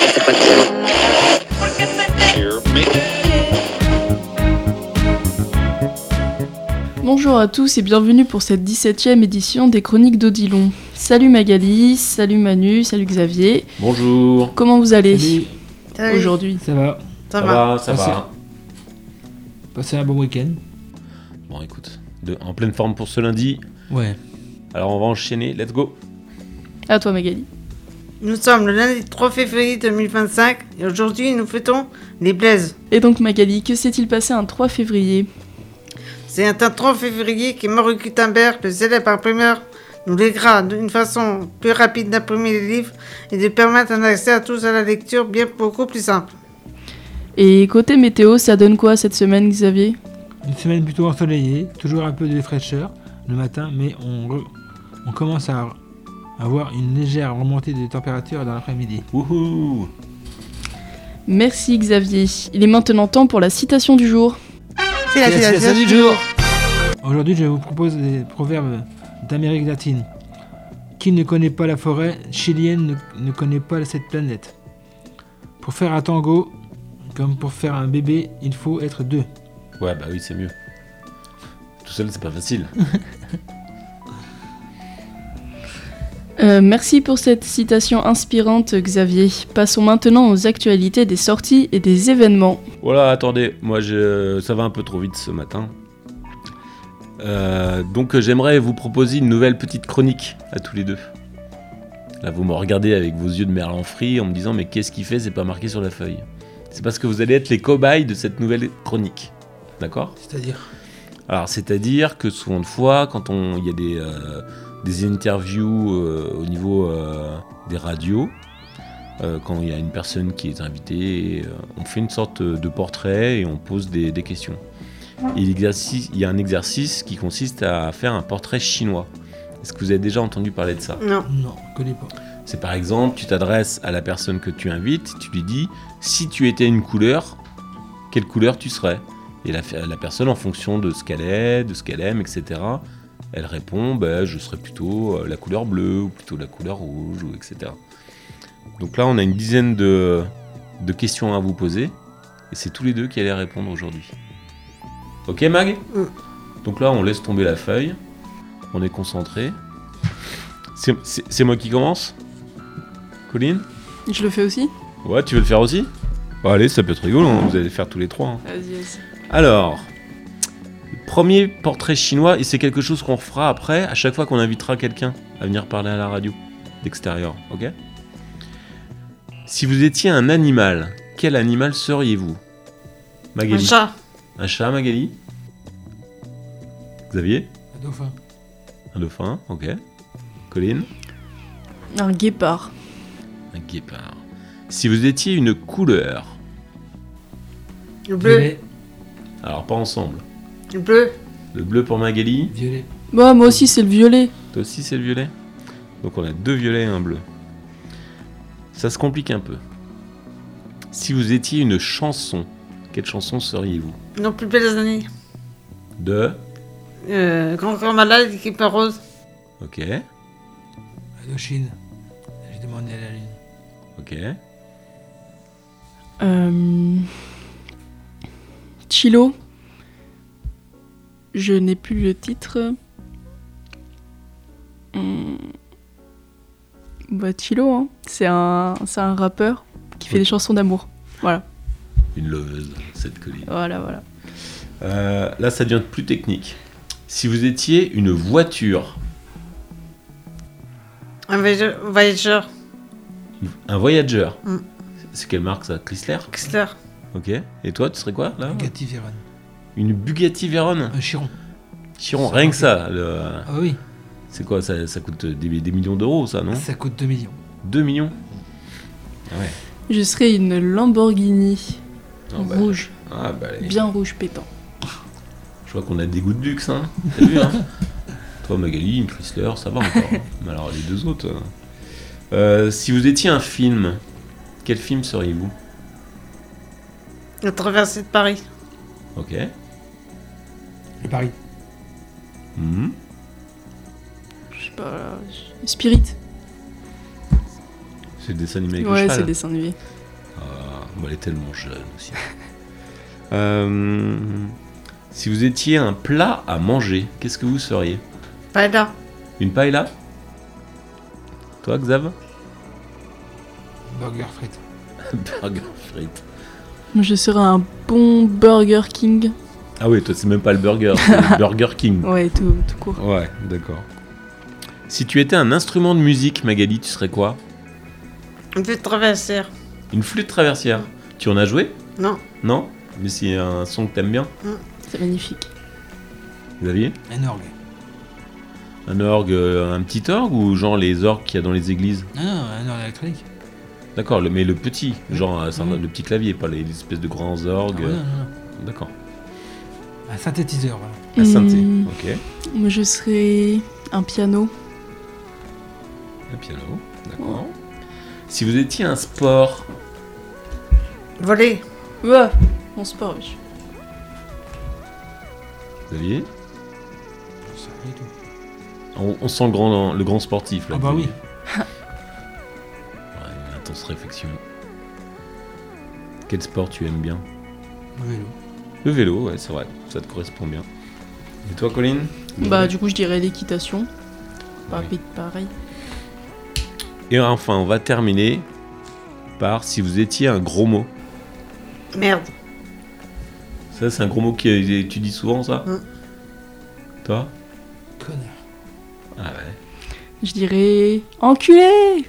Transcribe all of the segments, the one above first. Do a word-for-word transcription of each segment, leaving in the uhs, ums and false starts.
Bonjour à tous et bienvenue pour cette dix-septième édition des Chroniques d'Odilon. Salut Magali, salut Manu, salut Xavier. Bonjour. Comment vous allez Salut. aujourd'hui? Ça va. Ça, ça va, ça Passez... va. Passez un bon week-end. Bon, écoute, de, en pleine forme pour ce lundi. Ouais. Alors on va enchaîner, let's go. À toi Magali. Nous sommes le lundi trois février deux mille vingt-cinq et aujourd'hui nous fêtons les Blaises. Et donc Magali, que s'est-il passé un trois février? C'est un trois février que Maurice Gutenberg, le célèbre imprimeur, nous léguera d'une façon plus rapide d'imprimer les livres et de permettre un accès à tous à la lecture bien beaucoup plus simple. Et côté météo, ça donne quoi cette semaine Xavier? Une semaine plutôt ensoleillée, toujours un peu de fraîcheur le matin, mais on, re... on commence à avoir une légère remontée des températures dans l'après-midi. Wouhou! Merci Xavier. Il est maintenant temps pour la citation du jour. C'est la citation du jour. Aujourd'hui, je vous propose des proverbes d'Amérique latine. Qui ne connaît pas la forêt chilienne ne, ne connaît pas cette planète. Pour faire un tango, comme pour faire un bébé, il faut être deux. Ouais, bah oui, c'est mieux. Tout seul, c'est pas facile. Euh, merci pour cette citation inspirante Xavier. Passons maintenant aux actualités des sorties et des événements. Voilà, attendez, moi je... ça va un peu trop vite ce matin. Euh, donc j'aimerais vous proposer une nouvelle petite chronique à tous les deux. Là vous me regardez avec vos yeux de merlan frit en me disant mais qu'est-ce qu'il fait, c'est pas marqué sur la feuille. C'est parce que vous allez être les cobayes de cette nouvelle chronique. D'accord ? C'est-à-dire ? Alors c'est-à-dire que souvent de fois quand on... il y a des... Euh... des interviews euh, au niveau euh, des radios, euh, quand il y a une personne qui est invitée, euh, on fait une sorte de portrait et on pose des, des questions. Et l'exercice, il y a un exercice qui consiste à faire un portrait chinois. Est-ce que vous avez déjà entendu parler de ça ? Non. Non, je connais pas. C'est par exemple, tu t'adresses à la personne que tu invites, tu lui dis, si tu étais une couleur, quelle couleur tu serais ? Et la, la personne, en fonction de ce qu'elle est, de ce qu'elle aime, et cetera, elle répond, bah, je serais plutôt la couleur bleue, ou plutôt la couleur rouge, ou et cetera. Donc là, on a une dizaine de, de questions à vous poser, et c'est tous les deux qui allez répondre aujourd'hui. Ok, Mag ? Mm. Donc là, on laisse tomber la feuille, on est concentré. C'est, c'est, c'est moi qui commence ? Colline ? Je le fais aussi ? Ouais, tu veux le faire aussi ? Bon, allez, ça peut être rigolo, hein, vous allez le faire tous les trois. Hein. Vas-y, vas-y. Alors... Premier portrait chinois, et c'est quelque chose qu'on fera après, à chaque fois qu'on invitera quelqu'un à venir parler à la radio, d'extérieur, ok ? Si vous étiez un animal, quel animal seriez-vous ? Magali. Un chat. Un chat, Magali ? Xavier ? Un dauphin. Un dauphin, ok. Colline ? Un guépard. Un guépard. Si vous étiez une couleur, Le bleu. Violet. alors pas ensemble. Le bleu. Le bleu pour Magali, Violet. Bah, moi aussi c'est le violet. toi aussi c'est le violet. Donc on a deux violets et un bleu. Ça se complique un peu. Si vous étiez une chanson, quelle chanson seriez-vous ? Non plus belles années. De... Euh, Grand corps malade, équipe rose. Ok, Indochine. J'ai demandé à la lune. ok. Euh... Chilo. Je n'ai plus le titre. Hum... Bah Chilo, hein. C'est un, c'est un rappeur qui fait Oui. des chansons d'amour. Voilà, Une loveuse, cette colline. voilà, voilà. Euh, là ça devient plus technique. Si vous étiez une voiture, Un voyageur. voyageur. un voyageur, Mm. c'est quelle marque ça ? Chrysler ? Chrysler. Ok. Et toi, tu serais quoi là ? Bugatti Veyron. Une Bugatti Veyron ? Un Chiron. Chiron, rien que ça. le- Ah oui, C'est quoi ça, ça coûte des, des millions d'euros ça, non ? ça coûte deux millions. deux millions ? Ah ouais. Je serais une Lamborghini Ah bah, rouge, ah bah, allez. bien rouge pétant. Je vois qu'on a des goûts de luxe, hein. T'as vu, hein ? Toi, Magali, une Chrysler, ça va encore. Mais alors, les deux autres... euh. Euh, si vous étiez un film, quel film seriez-vous ? La traversée de Paris. Ok. Le Paris. Mhm. Je sais pas... Spirit. C'est le dessin animé avec Ouais, le c'est cheval. le dessin animé. Ah, bon, elle est tellement jeune aussi. Euh, si vous étiez un plat à manger, qu'est-ce que vous seriez? Paella. Une paella? Toi, Xav? Burger frites. Burger frites. Je serais un bon Burger King. Ah oui, toi, c'est même pas le burger, c'est le Burger King. Ouais, tout, tout court. Ouais, d'accord. Si tu étais un instrument de musique, Magali, tu serais quoi? Une flûte traversière. Une flûte traversière. Tu en as joué? Non. Non? Mais c'est un son que t'aimes bien? C'est magnifique. Xavier? Un orgue. Un orgue, euh, un petit orgue ou genre les orgues qu'il y a dans les églises? Non, non, un orgue électronique. D'accord, le, mais le petit, genre euh, c'est un- Mhm. le petit clavier, pas les, les espèces de grands orgues. Ah, ouais, non, non, non. D'accord. Un synthétiseur, voilà. Un synthé, Hmm, ok. Moi, je serais un piano. Un piano, d'accord. Si vous étiez un sport, Voler. Ouais, mon sport, oui. Xavier, Je sais rien du tout. on, on sent le grand, le grand sportif là. Ah bah Xavier. oui. Ouais, une intense réflexion. Quel sport tu aimes bien? Le vélo. Le vélo, ouais, c'est vrai, ça te correspond bien. Et toi, Colline? Bah, du coup, je dirais l'équitation. Pas Oui. pareil. Et enfin, on va terminer par si vous étiez un gros mot. Merde. Ça, c'est un gros mot que tu dis souvent, ça? Mm. Toi? Connard. Ah ouais. Je dirais enculé.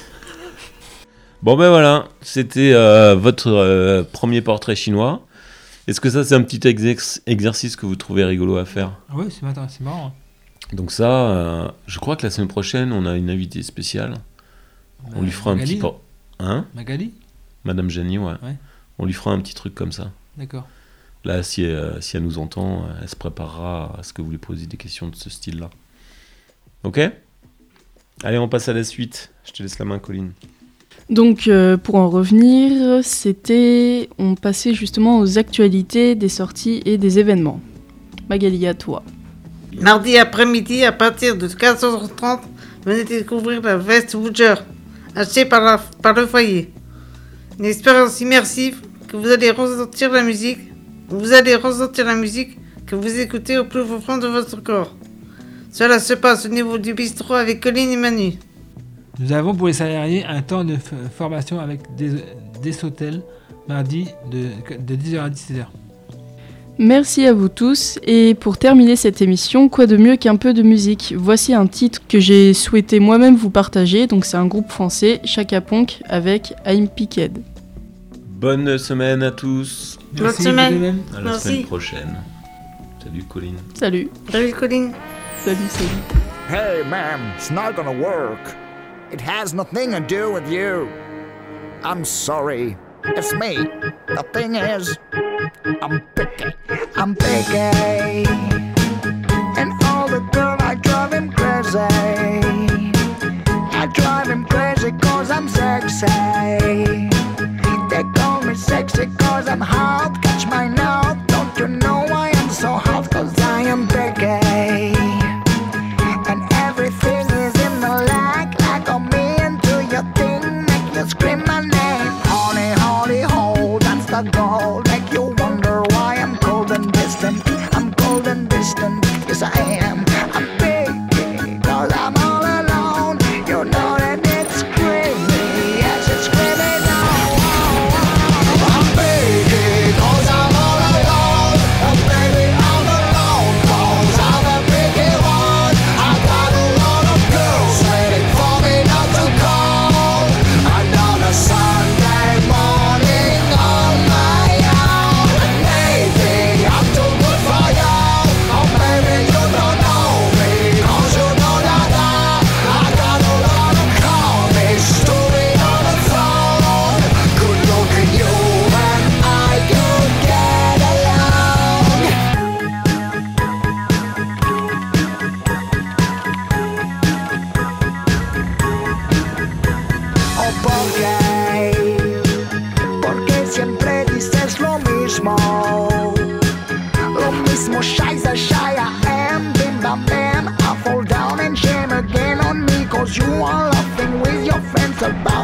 Bon ben voilà, c'était euh, votre euh, premier portrait chinois. Est-ce que ça, c'est un petit exer- exercice que vous trouvez rigolo à faire? Ah ouais, c'est marrant. C'est marrant. hein. Donc ça, euh, je crois que la semaine prochaine, on a une invitée spéciale. On Bah, lui fera un Magali petit... por- Hein? Magali. Madame Janie, ouais. Ouais. On lui fera un petit truc comme ça. D'accord. Là, si, euh, si elle nous entend, euh, elle se préparera à ce que vous lui posiez des questions de ce style-là. Ok? Allez, on passe à la suite. Je te laisse la main, Colline. Donc, euh, pour en revenir, c'était. On passait justement aux actualités des sorties et des événements. Magali, à toi. Mardi après-midi, à partir de quatorze heures trente, venez découvrir la veste Woodger, achetée par, la- par le foyer. Une expérience immersive que vous allez ressentir la musique, vous allez ressentir la musique que vous écoutez au plus profond de votre corps. Cela se passe au niveau du bistrot avec Colline et Manu. Nous avons pour les salariés un temps de f- formation avec des, des hôtels mardi de, de dix heures à dix-sept heures. Merci à vous tous. Et pour terminer cette émission, quoi de mieux qu'un peu de musique? Voici un titre que j'ai souhaité moi-même vous partager. Donc, c'est un groupe français, Chaka Ponk, avec I'm Picked. Bonne semaine à tous. Bonne Merci, semaine. vous de même. À la Merci. semaine prochaine. Salut, Colline. Salut. Salut Colline. Salut, salut. Hey, man, it's not gonna work. It has nothing to do with you. I'm sorry. It's me. The thing is, I'm picky. I'm picky. And all the girls, I drive him crazy. I drive him crazy cause I'm sexy. They call me sexy cause I'm hot. Catch my note. Don't you know I am so hot cause I am picky. And everything is in the lag. Like on me into your thing. Make you scream my name. Honey, honey, ho, that's the goal. Make you wonder why I'm cold and distant. I'm cold and distant. Yes, I am. I'm big cause I'm all alone. You know that it's crazy. Yes, it's crazy now. I'm big cause I'm all alone. And baby, I'm alone cause I'm a picky one. I got a lot of girls waiting for me not to call. And on a Sunday morning on my own. Maybe I'm too good for you. Oh baby, you don't know me cause you know that I, I got a lot of comics to be on the phone. Good look at you and I could get along. Oh, ¿por qué? Porque siempre dices lo mismo. Lo mismo, scheiße, shy I am. Bim bam bam, I fall down and shame again on me. Cause you are laughing with your friends about